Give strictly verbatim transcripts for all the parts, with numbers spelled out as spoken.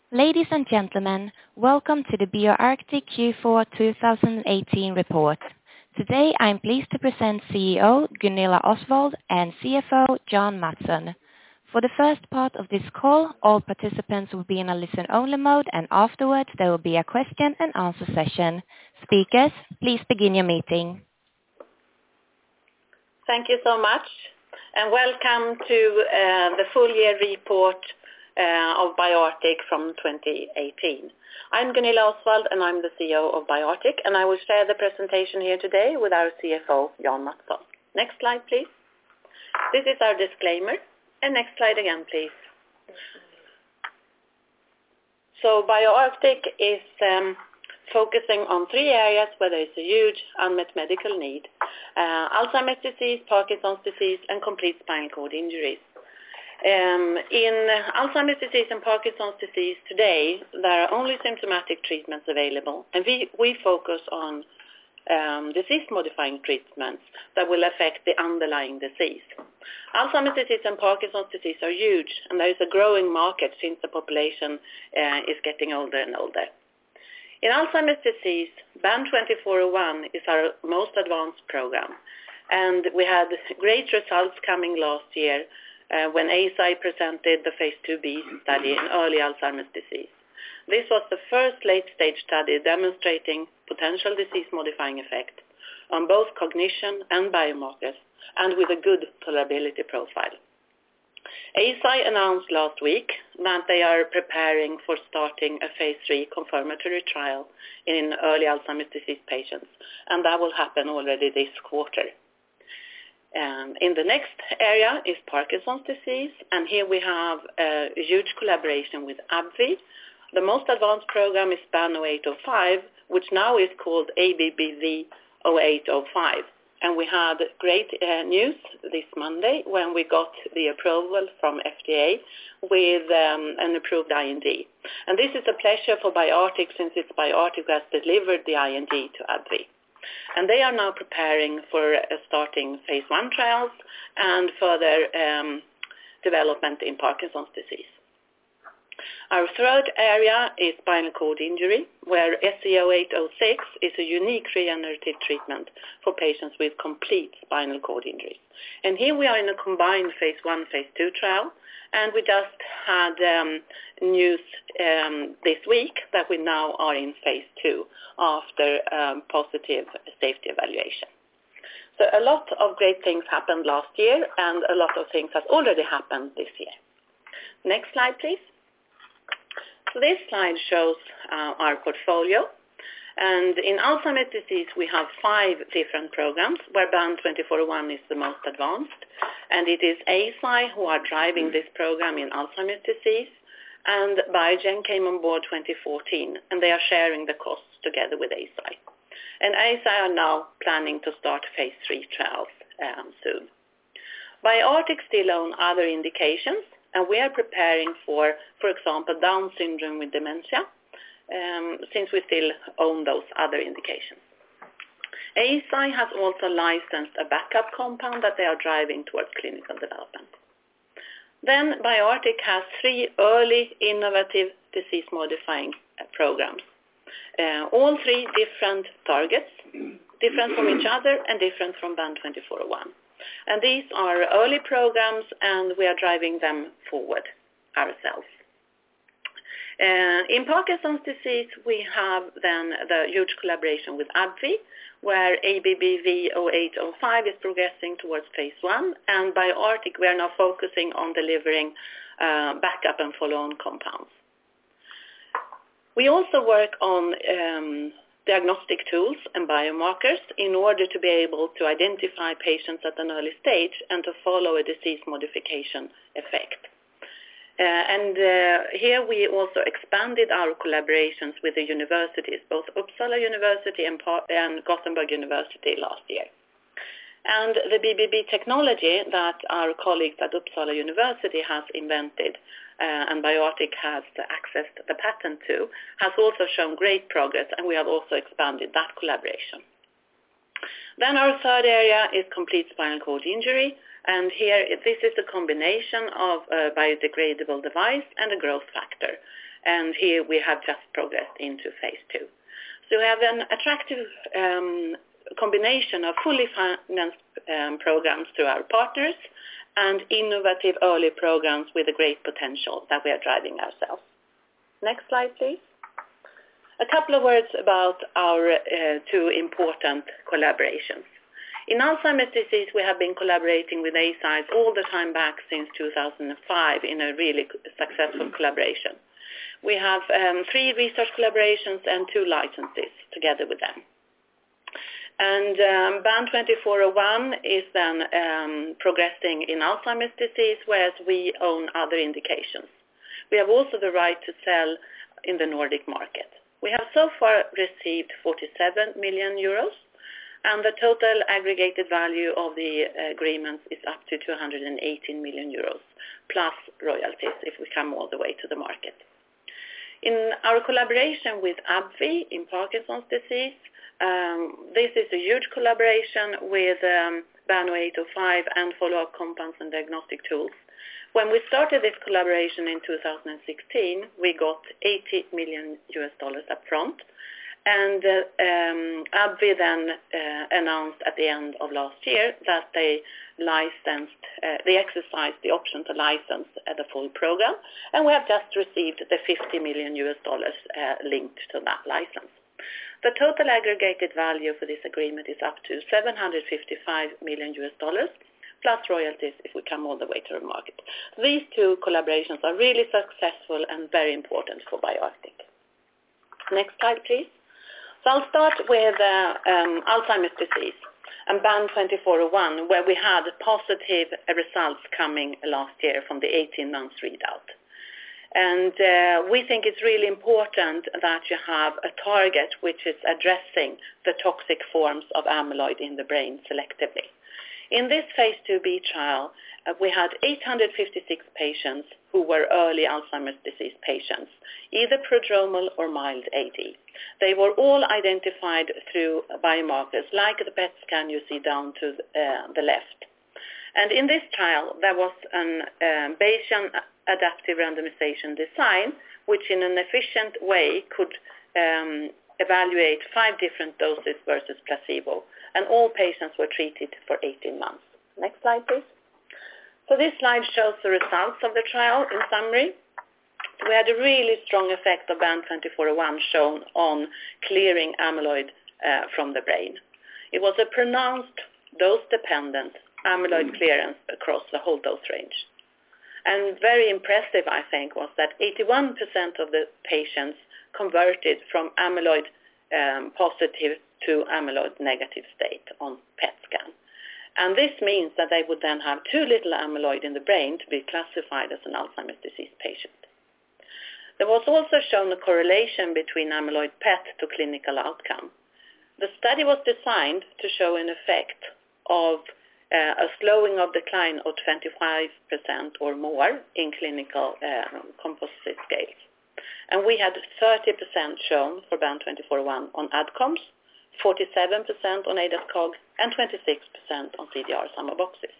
Ladies and gentlemen, welcome to the BioArctic Q four twenty eighteen report. Today, I'm pleased to present C E O Gunilla Osswald and C F O Jan Mattsson. For the first part of this call, all participants will be in a listen-only mode, and afterwards there will be a question and answer session. Speakers, please begin your meeting. Thank you so much, and welcome to uh, the full year report uh, of BioArctic from twenty eighteen. I'm Gunilla Osswald, and I'm the C E O of BioArctic, and I will share the presentation here today with our C F O, Jan Mattsson. Next slide, please. This is our disclaimer, and next slide again, please. So BioArctic is um, focusing on three areas where there is a huge unmet medical need: uh, Alzheimer's disease, Parkinson's disease, and complete spinal cord injuries. Um, in Alzheimer's disease and Parkinson's disease today, there are only symptomatic treatments available, and we, we focus on um, disease-modifying treatments that will affect the underlying disease. Alzheimer's disease and Parkinson's disease are huge, and there is a growing market since the population uh, is getting older and older. In Alzheimer's disease, B A N twenty-four oh one is our most advanced program, and we had great results coming last year uh, when Eisai presented the phase two B study in early Alzheimer's disease. This was the first late-stage study demonstrating potential disease-modifying effect on both cognition and biomarkers, and with a good tolerability profile. Eisai announced last week that they are preparing for starting a phase three confirmatory trial in early Alzheimer's disease patients, and that will happen already this quarter. Um, in the next area is Parkinson's disease, and here we have a huge collaboration with AbbVie. The most advanced program is B A N oh eight oh five, which now is called A B B V oh eight oh five. And we had great uh, news this Monday when we got the approval from F D A with um, an approved I N D. And this is a pleasure for BioArctic, since it's BioArctic who has delivered the I N D to AbbVie. And they are now preparing for uh, starting phase one trials and further um, development in Parkinson's disease. Our third area is spinal cord injury, where S C zero eight oh six is a unique regenerative treatment for patients with complete spinal cord injuries. And here we are in a combined phase one, phase two trial, and we just had um, news um, this week that we now are in phase two after um, positive safety evaluation. So a lot of great things happened last year, and a lot of things have already happened this year. Next slide, please. So this slide shows uh, our portfolio, and in Alzheimer's disease we have five different programs where B A N twenty-four oh one is the most advanced, and it is Eisai who are driving this program in Alzheimer's disease, and Biogen came on board twenty fourteen, and they are sharing the costs together with Eisai. And Eisai are now planning to start phase three trials um, soon. BioArctic still own other indications, and we are preparing for, for example, Down syndrome with dementia, um, since we still own those other indications. Eisai has also licensed a backup compound that they are driving towards clinical development. Then BioArctic has three early innovative disease-modifying uh, programs. Uh, all three different targets, different from each other and different from B A N twenty-four oh one. And these are early programs, and we are driving them forward ourselves. Uh, in Parkinson's disease, we have then the huge collaboration with AbbVie, where A B B V oh eight oh five is progressing towards phase one, and BioArctic we are now focusing on delivering uh, backup and follow-on compounds. We also work on um, diagnostic tools and biomarkers in order to be able to identify patients at an early stage and to follow a disease modification effect. Uh, and uh, here we also expanded our collaborations with the universities, both Uppsala University and, and Gothenburg University last year. And the B B B technology that our colleagues at Uppsala University has invented Uh, and BioArctic has accessed the patent to, has also shown great progress, and we have also expanded that collaboration. Then our third area is complete spinal cord injury, And here, this is a combination of a biodegradable device and a growth factor. And here we have just progressed into phase two. So we have an attractive um, combination of fully financed um, programs through our partners and innovative early programs with a great potential that we are driving ourselves. Next slide, please. A couple of words about our uh, two important collaborations. In Alzheimer's disease, we have been collaborating with Eisai all the time back since two thousand five in a really successful collaboration. We have um, three research collaborations and two licenses together with them. And um, B A N twenty-four oh one is then um, progressing in Alzheimer's disease, whereas we own other indications. We have also the right to sell in the Nordic market. We have so far received forty-seven million euros, and the total aggregated value of the agreements is up to two hundred eighteen million euros, plus royalties if we come all the way to the market. In our collaboration with AbbVie in Parkinson's disease, um, this is a huge collaboration with um, B A N eight oh five and follow-up compounds and diagnostic tools. When we started this collaboration in two thousand sixteen, we got eighty million U S dollars up front. And uh, um, AbbVie then uh, announced at the end of last year that they licensed, uh, they exercised the option to license uh, the full program, and we have just received the fifty million U S dollars uh, linked to that license. The total aggregated value for this agreement is up to seven hundred fifty-five million U S dollars, plus royalties if we come all the way to the market. These two collaborations are really successful and very important for BioArctic. Next slide, please. So I'll start with uh, um, Alzheimer's disease and B A N twenty-four oh one, where we had positive results coming last year from the eighteen months readout. And uh, we think it's really important that you have a target which is addressing the toxic forms of amyloid in the brain selectively. In this phase two B trial, uh, we had eight hundred fifty-six patients who were early Alzheimer's disease patients, either prodromal or mild A D. They were all identified through biomarkers like the P E T scan you see down to uh, the left. And in this trial, there was an uh, Bayesian adaptive randomization design, which in an efficient way could um, evaluate five different doses versus placebo. And all patients were treated for eighteen months. Next slide, please. So this slide shows the results of the trial in summary. We had a really strong effect of B A N twenty-four oh one shown on clearing amyloid uh, from the brain. It was a pronounced dose-dependent amyloid clearance across the whole dose range. And very impressive, I think, was that eighty-one percent of the patients converted from amyloid um, positive to amyloid negative state on P E T scan. And this means that they would then have too little amyloid in the brain to be classified as an Alzheimer's disease patient. There was also shown a correlation between amyloid P E T to clinical outcome. The study was designed to show an effect of uh, a slowing of decline of twenty-five percent or more in clinical uh, composite scales. And we had thirty percent shown for B A N twenty-four oh one on A D C O Ms, forty-seven percent on A D A S-C O G, and twenty-six percent on C D R sum of boxes.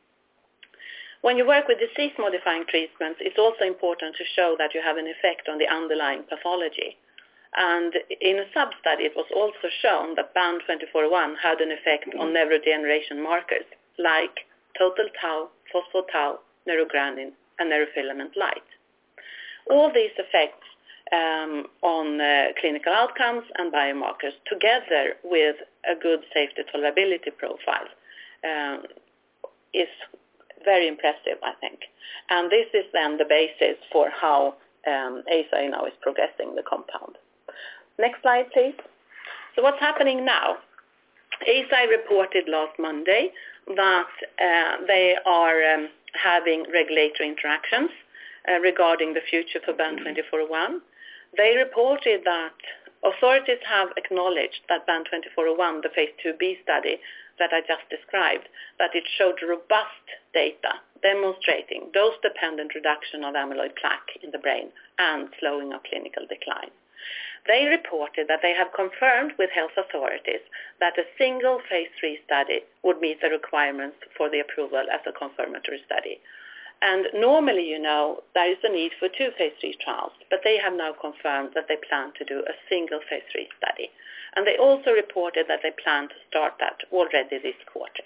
When you work with disease-modifying treatments, it's also important to show that you have an effect on the underlying pathology. And in a sub-study, it was also shown that B A N twenty-four oh one had an effect on neurodegeneration markers like total tau, phospho-tau, neurogranin, and neurofilament light. All these effects um, on uh, clinical outcomes and biomarkers, together with a good safety tolerability profile, um, is very impressive, I think. And this is then the basis for how um, Eisai now is progressing the compound. Next slide, please. So what's happening now? Eisai reported last Monday that uh, they are um, having regulatory interactions uh, regarding the future for B A N twenty-four oh one. They reported that authorities have acknowledged that B A N twenty-four oh one, the phase two B study that I just described, that it showed robust data demonstrating dose-dependent reduction of amyloid plaque in the brain and slowing of clinical decline. They reported that they have confirmed with health authorities that a single phase three study would meet the requirements for the approval as a confirmatory study. And normally, you know, there is a need for two phase three trials, but they have now confirmed that they plan to do a single phase three study. And they also reported that they plan to start that already this quarter.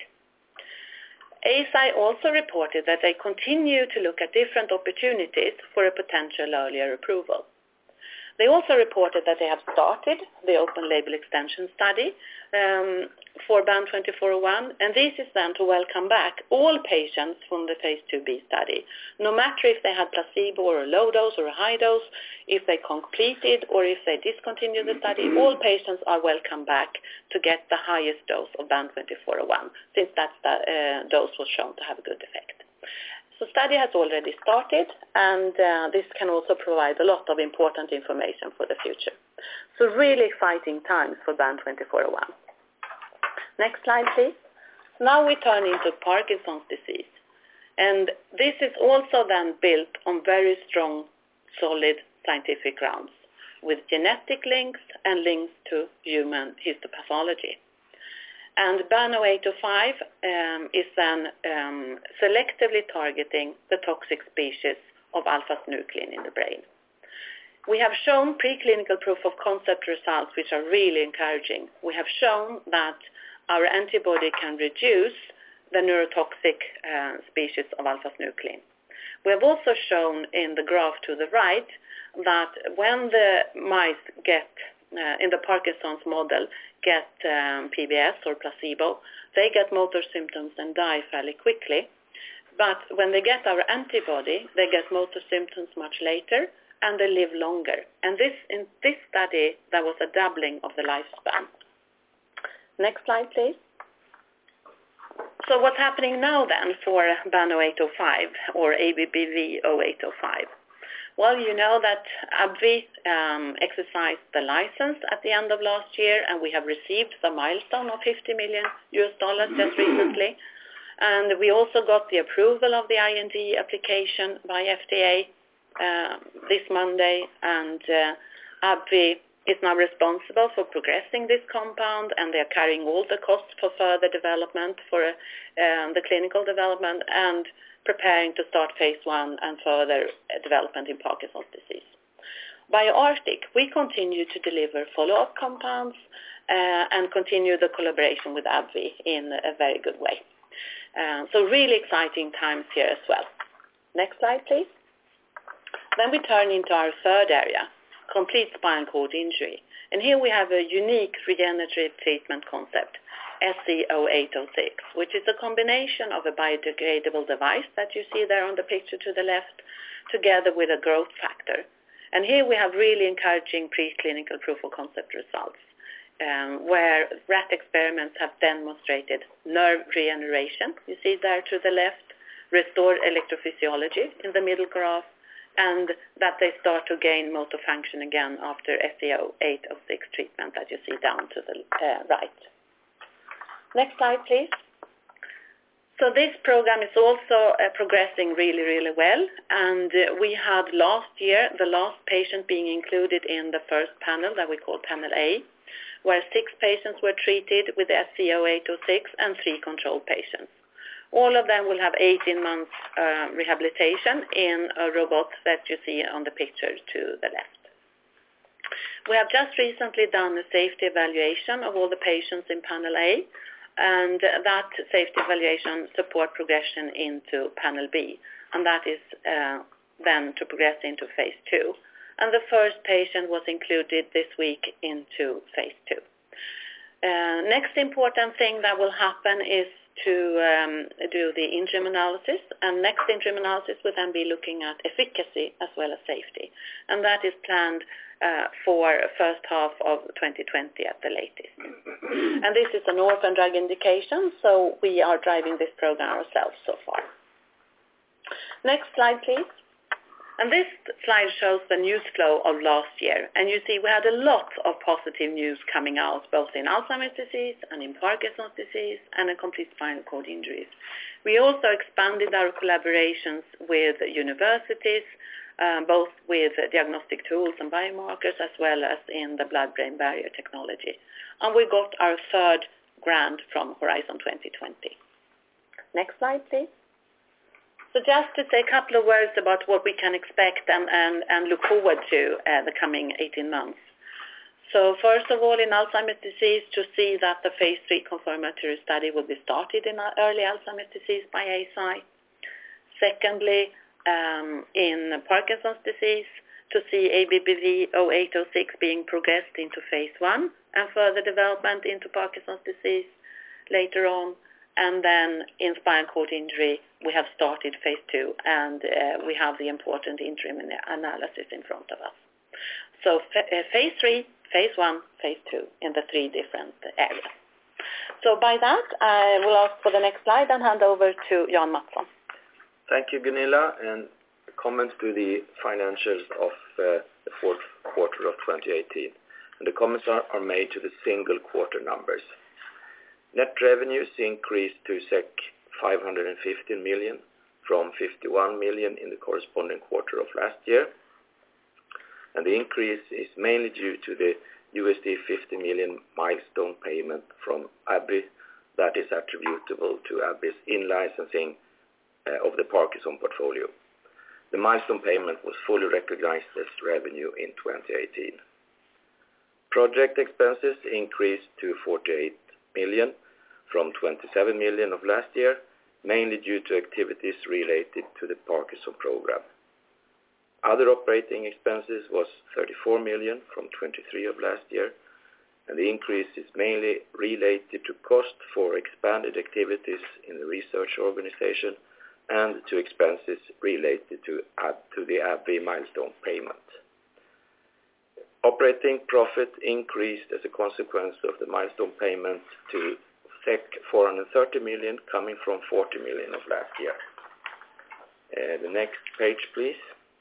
Eisai also reported that they continue to look at different opportunities for a potential earlier approval. They also reported that they have started the open label extension study um, for B A N twenty-four oh one, and this is then to welcome back all patients from the phase two B study, no matter if they had placebo or a low dose or a high dose, if they completed or if they discontinued the study, all patients are welcome back to get the highest dose of B A N twenty-four oh one, since that uh, dose was shown to have a good effect. The study has already started, and uh, this can also provide a lot of important information for the future. So really exciting times for B A N twenty-four oh one. Next slide, please. Now we turn into Parkinson's disease. And this is also then built on very strong, solid scientific grounds with genetic links and links to human histopathology. And B A N oh eight oh five um, is then um, selectively targeting the toxic species of alpha-synuclein in the brain. We have shown preclinical proof of concept results which are really encouraging. We have shown that our antibody can reduce the neurotoxic uh, species of alpha-synuclein. We have also shown in the graph to the right that when the mice get, uh, in the Parkinson's model, get um, P B S or placebo, they get motor symptoms and die fairly quickly. But when they get our antibody, they get motor symptoms much later and they live longer. And this in this study, there was a doubling of the lifespan. Next slide, please. So what's happening now then for B A N oh eight oh five or A B B V oh eight oh five? Well, you know that AbbVie um, exercised the license at the end of last year, and we have received the milestone of fifty million U S dollars just recently. And we also got the approval of the I N D application by F D A uh, this Monday, and uh, AbbVie is now responsible for progressing this compound, and they are carrying all the costs for further development for um, the clinical development and preparing to start phase one and further development in Parkinson's disease. BioArctic, we continue to deliver follow-up compounds uh, and continue the collaboration with AbbVie in a very good way. Uh, so really exciting times here as well. Next slide, please. Then we turn into our third area, complete spinal cord injury. And here we have a unique regenerative treatment concept, S C zero eight oh six, which is a combination of a biodegradable device that you see there on the picture to the left, together with a growth factor. And here we have really encouraging preclinical proof of concept results, um, where rat experiments have demonstrated nerve regeneration, you see there to the left, restored electrophysiology in the middle graph, and that they start to gain motor function again after S C zero eight oh six treatment that you see down to the uh, right. Next slide, please. So this program is also uh, progressing really, really well, and uh, we had last year the last patient being included in the first panel that we call Panel A, where six patients were treated with S C zero eight oh six and three control patients. All of them will have eighteen months uh, rehabilitation in a robot that you see on the picture to the left. We have just recently done a safety evaluation of all the patients in Panel A, and that safety evaluation support progression into Panel B, and that is uh, then to progress into phase two. And the first patient was included this week into phase two. Uh, next important thing that will happen is to um, do the interim analysis, and next interim analysis will then be looking at efficacy as well as safety, and that is planned uh, for first half of twenty twenty at the latest. And this is an orphan drug indication, so we are driving this program ourselves so far. Next slide, please. And this slide shows the news flow of last year. And you see we had a lot of positive news coming out, both in Alzheimer's disease and in Parkinson's disease and in complete spinal cord injuries. We also expanded our collaborations with universities um, both with diagnostic tools and biomarkers as well as in the blood-brain barrier technology. And we got our third grant from Horizon twenty twenty. Next slide, please. So just to say a couple of words about what we can expect and, and, and look forward to uh, the coming eighteen months. So first of all, in Alzheimer's disease, to see that the phase three confirmatory study will be started in early Alzheimer's disease by A S I. Secondly, um, in Parkinson's disease, to see A B B V zero eight zero six being progressed into phase one and further development into Parkinson's disease later on. And then in spinal cord injury, we have started phase two, and uh, we have the important interim analysis in front of us. So f- uh, phase three, phase one, phase two in the three different areas. So by that, I will ask for the next slide and hand over to Jan Mattsson. Thank you, Gunilla, and comments to the financials of uh, the fourth quarter of twenty eighteen. And the comments are, are made to the single quarter numbers. Net revenues increased to five hundred fifteen million from fifty-one million in the corresponding quarter of last year. And the increase is mainly due to the U S D fifty million milestone payment from AbbVie that is attributable to AbbVie's in-licensing uh, of the Parkinson portfolio. The milestone payment was fully recognized as revenue in twenty eighteen. Project expenses increased to forty-eight million from twenty-seven million of last year, mainly due to activities related to the Parkinson program. Other operating expenses was thirty-four million from twenty-three of last year, and the increase is mainly related to cost for expanded activities in the research organization and to expenses related to, to the AbbVie milestone payment. Operating profit increased as a consequence of the milestone payment to four hundred thirty million, coming from forty million of last year. Uh, the next page, please.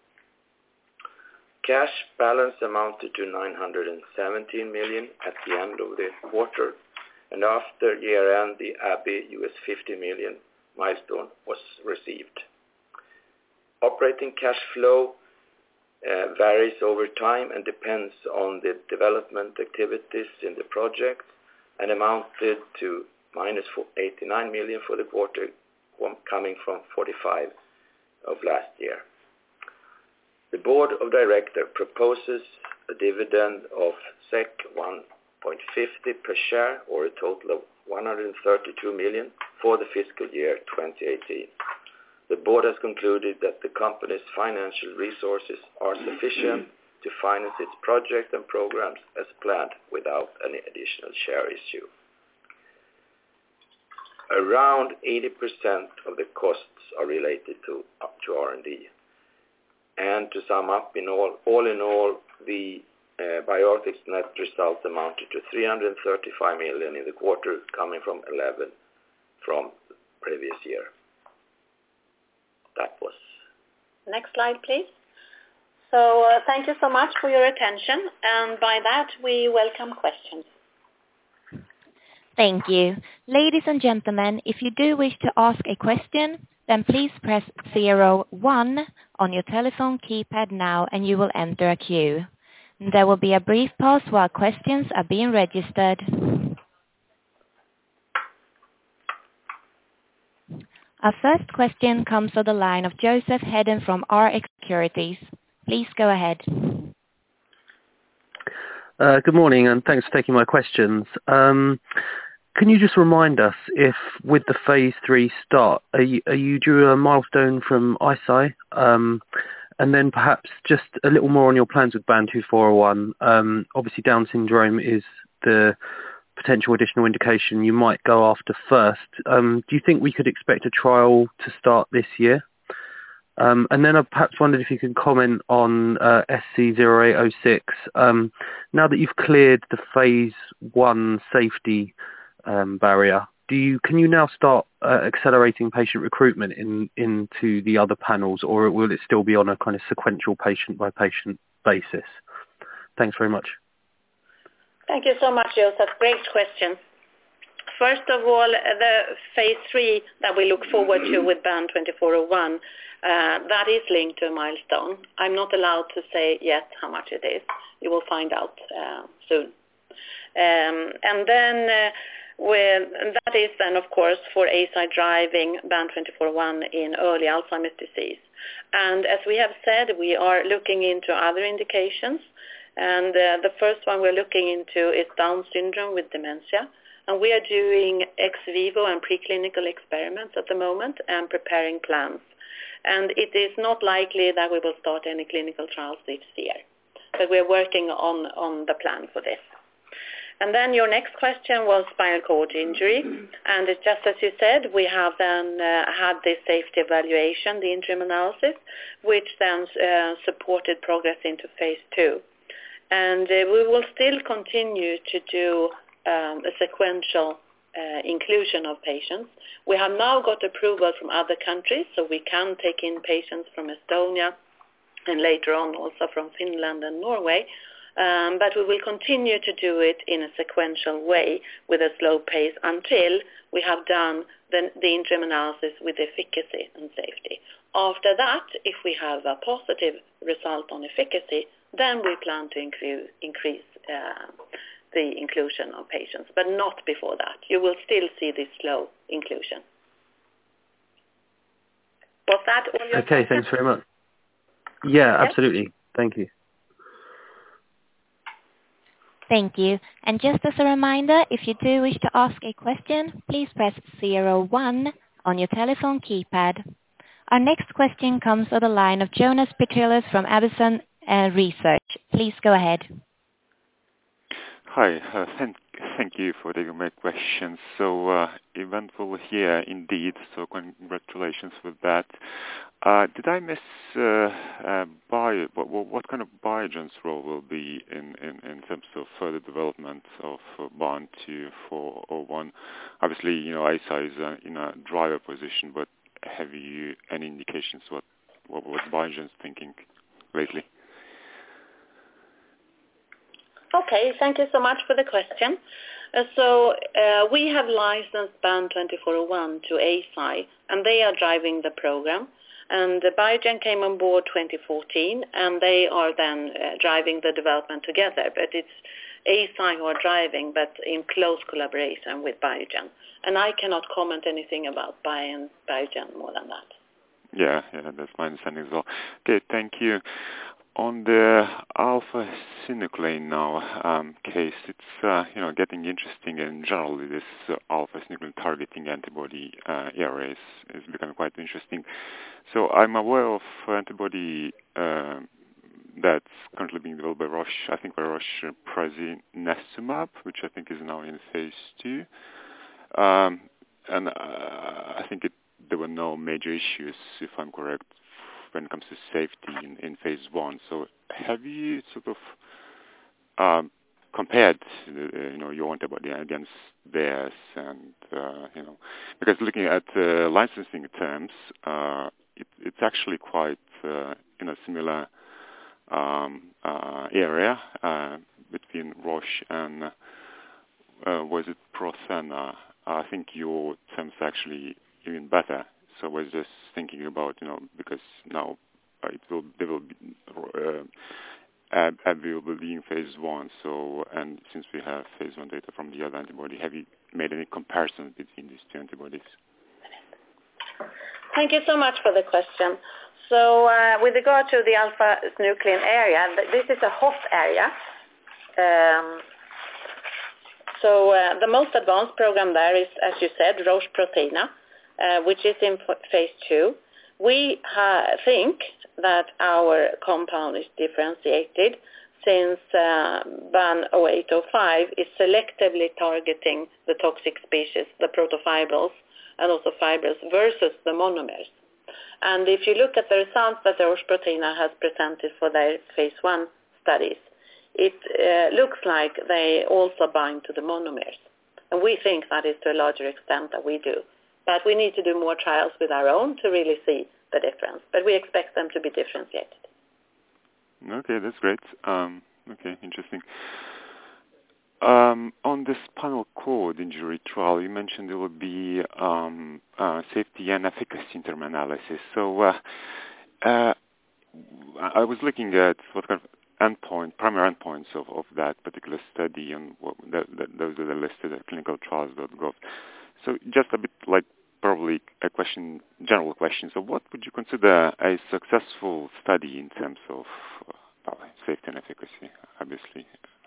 Cash balance amounted to nine hundred seventeen million at the end of the quarter, and after year-end, the AbbVie U S fifty million milestone was received. Operating cash flow uh, varies over time and depends on the development activities in the project, and amounted to minus eighty-nine million for the quarter, coming from forty-five of last year. The board of directors proposes a dividend of one point five zero per share, or a total of one hundred thirty-two million for the fiscal year twenty eighteen. The board has concluded that the company's financial resources are sufficient to finance its project and programs as planned without any additional share issue. Around eighty percent of the costs are related to up to R and D. And to sum up, in all, all in all, the uh, BioArctic's net result amounted to three hundred thirty-five million in the quarter, coming from eleven from previous year. That was. Next slide, please. So uh, thank you so much for your attention, and by that we welcome questions. Thank you. Ladies and gentlemen, if you do wish to ask a question, then please press zero one on your telephone keypad now and you will enter a queue. There will be a brief pause while questions are being registered. Our first question comes to the line of Joseph Hedden from R X Securities. Please go ahead. Uh, good morning, and thanks for taking my questions. Um, can you just remind us if, with the phase three start, are you, are you due a milestone from I S I? Um, and then perhaps just a little more on your plans with B A N two four oh one. Um, obviously, Down syndrome is the potential additional indication you might go after first. Um, do you think we could expect a trial to start this year? Um, and then I perhaps wondered if you could comment on uh, S C zero eight zero six. Um, now that you've cleared the phase one safety um, barrier, do you can you now start uh, accelerating patient recruitment in, into the other panels, or will it still be on a kind of sequential patient-by-patient basis? Thanks very much. Thank you so much, Joseph. Great question. First of all, the phase three that we look forward to with B A N twenty-four oh one, uh, that is linked to a milestone. I'm not allowed to say yet how much it is. You will find out uh, soon. Um, and then uh, with, and that is then, of course, for Eisai driving B A N twenty-four oh one in early Alzheimer's disease. And as we have said, we are looking into other indications. And uh, the first one we're looking into is Down syndrome with dementia. And we are doing ex vivo and preclinical experiments at the moment and preparing plans. And it is not likely that we will start any clinical trials this year. But we're working on, on the plan for this. And then your next question was spinal cord injury. And it's just as you said, we have then uh, had this safety evaluation, the interim analysis, which then uh, supported progress into phase two. And uh, we will still continue to do Um, a sequential uh, inclusion of patients. We have now got approval from other countries, so we can take in patients from Estonia and later on also from Finland and Norway. Um, but we will continue to do it in a sequential way with a slow pace until we have done the, the interim analysis with efficacy and safety. After that, if we have a positive result on efficacy, then we plan to increase, increase uh, the inclusion of patients, but not before that. You will still see this slow inclusion. Was that all your Okay, questions? Thanks very much. Yeah, yes? Absolutely. Thank you. Thank you. And just as a reminder, if you do wish to ask a question, please press zero one on your telephone keypad. Our next question comes on the line of Jonas Petrillus from Avison uh, Research. Please go ahead. Hi, uh, thank, thank you for taking my questions. So uh, eventful here indeed, so congratulations with that. Uh, did I miss uh, uh, bio, what, what kind of Biogen's role will be in, in, in terms of further development of uh, B A N twenty-four oh one? Obviously, you know, Eisai is uh, in a driver position, but have you any indications what, what, what Biogen's thinking lately? Okay, thank you so much for the question. Uh, so uh, we have licensed B A N twenty-four oh one to Eisai, and they are driving the program. And uh, Biogen came on board twenty fourteen, and they are then uh, driving the development together. But it's Eisai who are driving, but in close collaboration with Biogen. And I cannot comment anything about Biogen, Biogen more than that. Yeah, yeah, that's my understanding as well. Okay, thank you. On the alpha-synuclein now um, case, it's uh, you know getting interesting, and generally this uh, alpha-synuclein targeting antibody uh, area is, is becoming quite interesting. So I'm aware of antibody uh, that's currently being developed by Roche, I think by Roche uh, prasinezumab, which I think is now in phase two. Um, and uh, I think it, there were no major issues, if I'm correct, when it comes to safety in, in phase one. So have you sort of um, compared, uh, you know, your antibody against theirs? And, uh, you know, because looking at uh, licensing terms, uh, it, it's actually quite uh, in a similar um, uh, area uh, between Roche and, uh, was it Prothena? I think your terms actually even better. So I was just thinking about, you know, because now uh, it will, they will be, uh, AbbVie will be in phase one. So, and since we have phase one data from the other antibody, have you made any comparisons between these two antibodies? Thank you so much for the question. So, uh, with regard to the alpha-synuclein area, this is a hot area. Um, so, uh, the most advanced program there is, as you said, Roche Prothena. Uh, which is in phase two. We ha- think that our compound is differentiated since uh, B A N oh eight oh five is selectively targeting the toxic species, the protofibrils, and also fibrils versus the monomers. And if you look at the results that Roche Prothena has presented for their phase one studies, it uh, looks like they also bind to the monomers. And we think that is to a larger extent than we do. But we need to do more trials with our own to really see the difference. But we expect them to be differentiated. Okay, that's great. Um, okay, interesting. Um, on the spinal cord injury trial, you mentioned there would be um, uh, safety and efficacy interim analysis. So uh, uh, I was looking at what kind of endpoint, primary endpoints of, of that particular study, and what, that, that, those are listed at clinical trials dot gov. So just a bit like probably a question, general question. So what would you consider a successful study in terms of uh, safety and efficacy, obviously?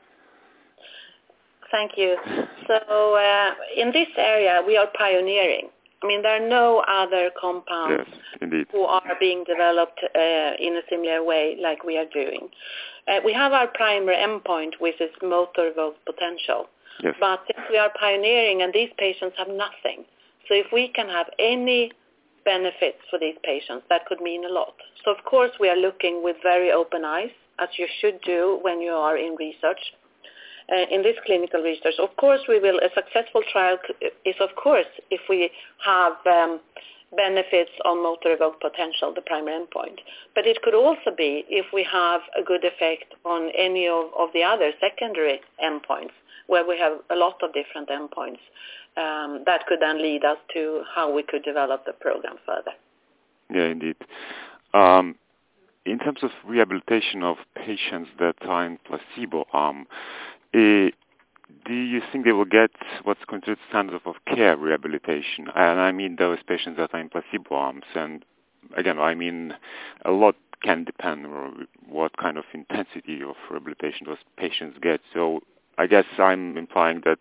Thank you. So uh, in this area, we are pioneering. I mean, there are no other compounds yes, indeed. who are being developed uh, in a similar way like we are doing. Uh, we have our primary endpoint, which is motor evoked potential. Yes. But since we are pioneering and these patients have nothing, so if we can have any benefits for these patients, that could mean a lot. So of course we are looking with very open eyes, as you should do when you are in research. Uh, in this clinical research, of course, we will. A successful trial is, of course, if we have um, benefits on motor evoked potential, the primary endpoint. But it could also be if we have a good effect on any of, of the other secondary endpoints, where we have a lot of different endpoints. Um, that could then lead us to how we could develop the program further. Yeah, indeed. Um, in terms of rehabilitation of patients that are in placebo arm, Uh, do you think they will get what's considered standard of care rehabilitation? And I mean those patients that are in placebo arms. And again, I mean a lot can depend on what kind of intensity of rehabilitation those patients get. So I guess I'm implying that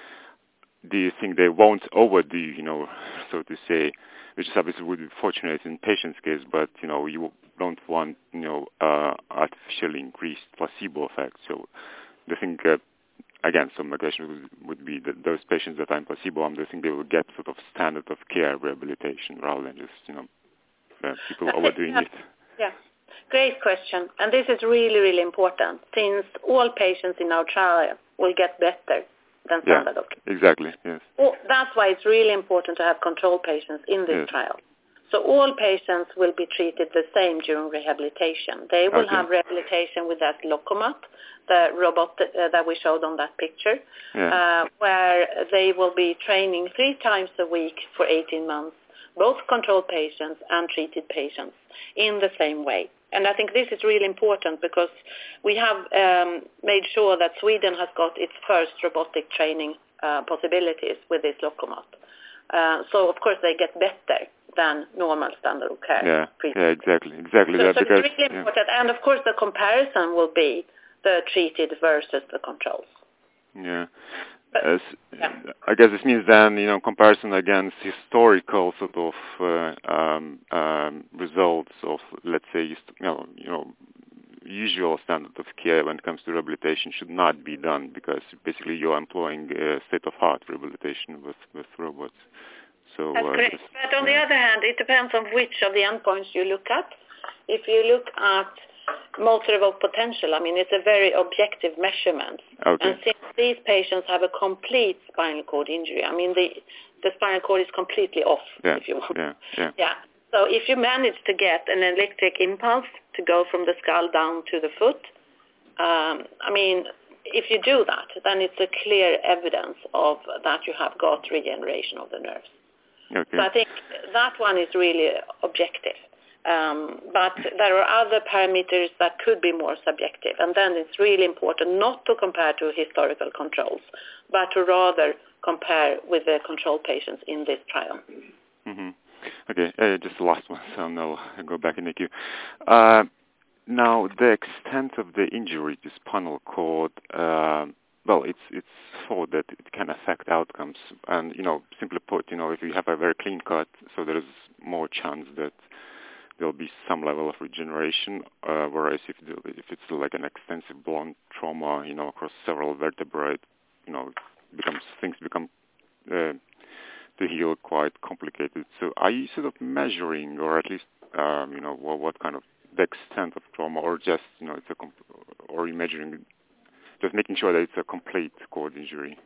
do you think they won't overdo, you know, so to say, which obviously would be fortunate in patients' case, but, you know, you don't want, you know, uh, artificially increased placebo effect. So I think, uh, again, so my question would, would be that those patients that are in placebo arm, do you think they will get sort of standard of care rehabilitation rather than just, you know, uh, people overdoing yeah. it? Yeah, great question. And this is really, really important since all patients in our trial will get better than standard yeah, of care. Exactly, yes. Well, that's why it's really important to have control patients in this yes. trial. So all patients will be treated the same during rehabilitation. They will okay. have rehabilitation with that Lokomat, the robot uh, that we showed on that picture, yeah. uh, where they will be training three times a week for eighteen months, both controlled patients and treated patients in the same way. And I think this is really important because we have um, made sure that Sweden has got its first robotic training uh, possibilities with this Lokomat. Uh, so, of course, they get better than normal standard of care. Yeah, yeah, exactly, exactly. So, that so because, it's really yeah. important. And, of course, the comparison will be the treated versus the controls. Yeah. But, As, yeah. I guess this means then, you know, comparison against historical sort of uh, um, um, results of, let's say, you know, you know, usual standard of care when it comes to rehabilitation should not be done because basically you're employing uh, state-of-art rehabilitation with, with robots. So, That's uh, correct. this, But on yeah. the other hand, it depends on which of the endpoints you look at. If you look at motor evoked potential, I mean, it's a very objective measurement. Okay. And since these patients have a complete spinal cord injury, I mean, the, the spinal cord is completely off, yeah. if you want. Yeah, yeah. Yeah. So if you manage to get an electric impulse to go from the skull down to the foot, um, I mean, if you do that, then it's a clear evidence of that you have got regeneration of the nerves. Okay. So I think that one is really objective. Um, but there are other parameters that could be more subjective. And then it's really important not to compare to historical controls, but to rather compare with the control patients in this trial. Mm-hmm. Okay, uh, just the last one, so now I'll go back in the queue. Uh, now, the extent of the injury to spinal cord, uh, well, it's it's thought that it can affect outcomes. And, you know, simply put, you know, if you have a very clean cut, so there is more chance that there'll be some level of regeneration, uh, whereas if the, if it's like an extensive blunt trauma, you know, across several vertebrae, you know, becomes things become uh, to heal quite complicated. So are you sort of measuring, or at least, um, you know, what, what kind of the extent of trauma, or just, you know, it's a, comp- or are you measuring, just making sure that it's a complete cord injury?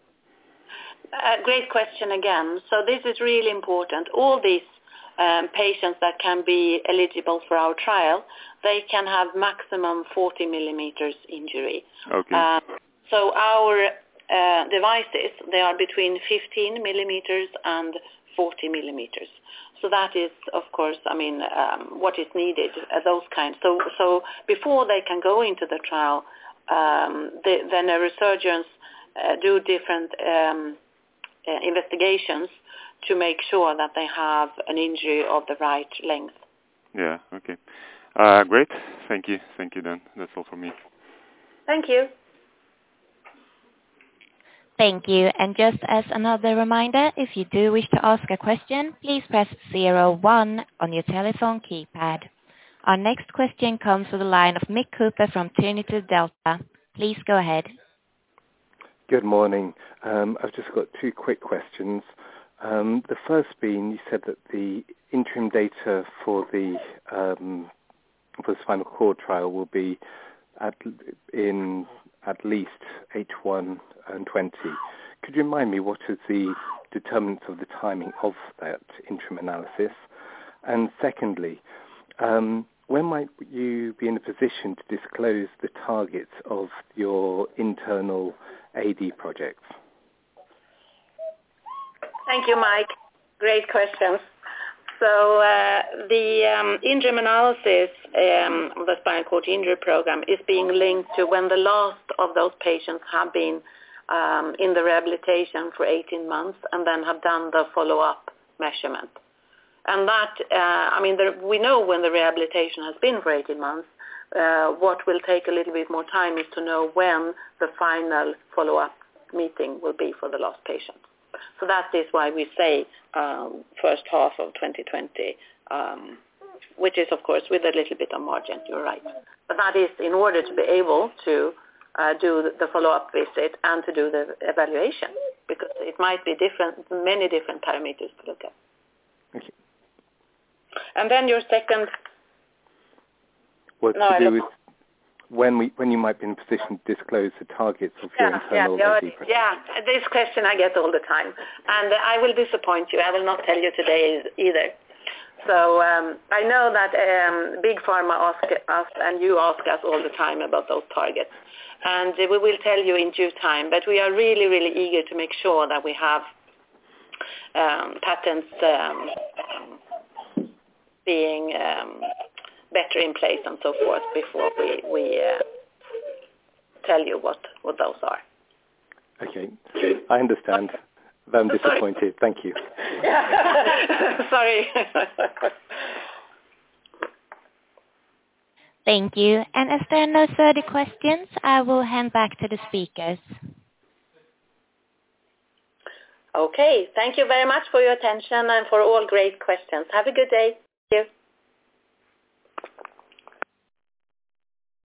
Uh, great question again. So this is really important. All these um, patients that can be eligible for our trial, they can have maximum forty millimeters injury. Okay. Uh, so our uh, devices, they are between fifteen millimeters and forty millimeters. So that is, of course, I mean, um, what is needed, uh, those kinds. So, so before they can go into the trial, um, the, the neurosurgeons uh, do different um, uh, investigations to make sure that they have an injury of the right length. Yeah, okay. Uh, great. Thank you. Thank you, Dan. That's all from me. Thank you. Thank you. And just as another reminder, if you do wish to ask a question, please press zero one on your telephone keypad. Our next question comes to the line of Mick Cooper from Trinity Delta. Please go ahead. Good morning. Um, I've just got two quick questions. Um, the first being, you said that the interim data for the um, for the spinal cord trial will be at, in at least H one and twenty. Could you remind me what is the determinants of the timing of that interim analysis? And secondly, um, when might you be in a position to disclose the targets of your internal A D projects? Thank you, Mike. Great questions. So uh, the um, interim analysis um, of the spinal cord injury program is being linked to when the last of those patients have been um, in the rehabilitation for eighteen months and then have done the follow-up measurement. And that, uh, I mean, the, we know when the rehabilitation has been for eighteen months. Uh, what will take a little bit more time is to know when the final follow-up meeting will be for the last patient. So that is why we say um, first half of twenty twenty, um, which is, of course, with a little bit of margin, you're right. But that is in order to be able to uh, do the follow-up visit and to do the evaluation, because it might be different, many different parameters to look at. Okay. And then your second... What no, to do with when we when you might be in a position to disclose the targets of your yeah, internal yeah, A D project? yeah, this question I get all the time. And I will disappoint you. I will not tell you today either. So um, I know that um, Big Pharma ask us and you ask us all the time about those targets. And we will tell you in due time. But we are really, really eager to make sure that we have um, patents um, um, being... Um, better in place and so forth before we, we uh, tell you what, what those are. Okay. I understand. I'm disappointed. Thank you. Sorry. Thank you. And as there are no further questions, I will hand back to the speakers. Okay. Thank you very much for your attention and for all great questions. Have a good day. Thank you.